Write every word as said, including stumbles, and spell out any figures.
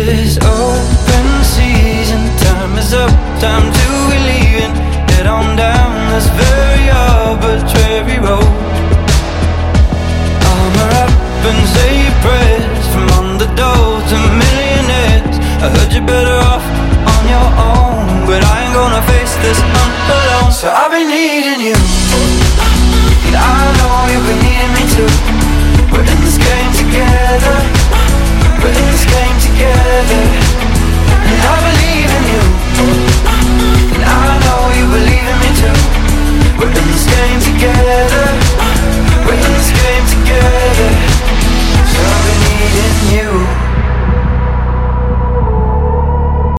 this open season. Time is up, time to be leaving. Head on down this very arbitrary road. Armor up and say your prayers. From underdogs to millionaires, I heard you're better off on your own, but I ain't gonna face this alone. So I've been needing you.